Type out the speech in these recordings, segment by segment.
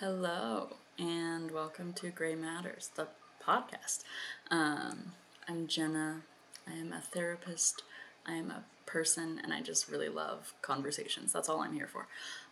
Hello, and welcome to Gray Matters, the podcast. I'm Jenna. I am a therapist. I am a person, and I just really love conversations. That's all I'm here for.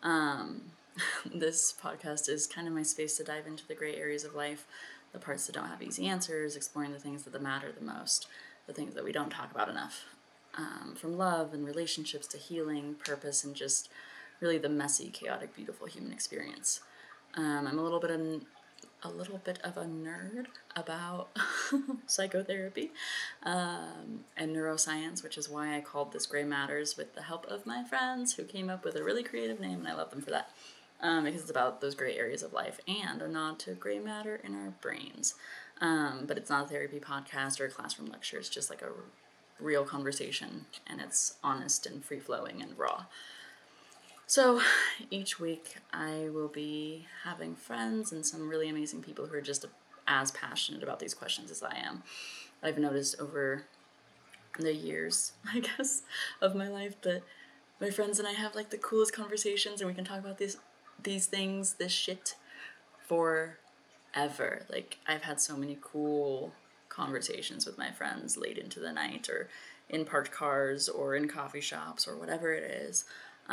This podcast is kind of my space to dive into the gray areas of life, the parts that don't have easy answers, exploring the things that matter the most, the things that we don't talk about enough. From love and relationships to healing, purpose, and just really the messy, chaotic, beautiful human experience. I'm a little bit of a nerd about psychotherapy and neuroscience, which is why I called this Gray Matters with the help of my friends who came up with a really creative name, and I love them for that. Because it's about those gray areas of life and a nod to gray matter in our brains. But it's not a therapy podcast or a classroom lecture. It's just like a real conversation, and it's honest and free-flowing and raw. So each week I will be having friends and some really amazing people who are just as passionate about these questions as I am. I've noticed over the years, I guess, of my life that my friends and I have like the coolest conversations, and we can talk about these things, this shit, forever. Like, I've had so many cool conversations with my friends late into the night or in parked cars or in coffee shops or whatever it is.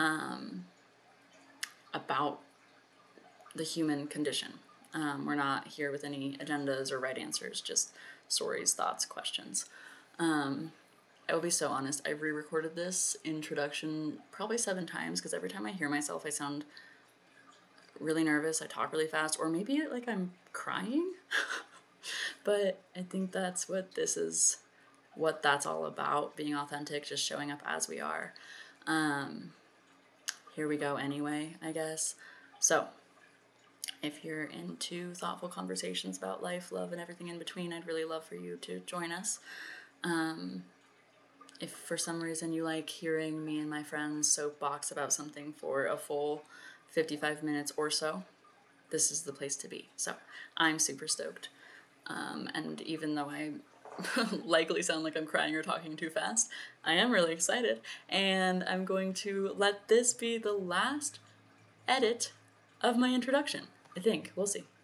About the human condition. We're not here with any agendas or right answers, just stories, thoughts, questions. I will be so honest, I've re-recorded this introduction probably 7 times because every time I hear myself I sound really nervous, I talk really fast, or maybe like I'm crying. But I think that's what that's all about, being authentic, just showing up as we are. Here we go anyway, I guess. So, if you're into thoughtful conversations about life, love, and everything in between, I'd really love for you to join us. If for some reason you like hearing me and my friends soapbox about something for a full 55 minutes or so, this is the place to be. So, I'm super stoked. And even though I likely sound like I'm crying or talking too fast, I am really excited, and I'm going to let this be the last edit of my introduction. I think. We'll see.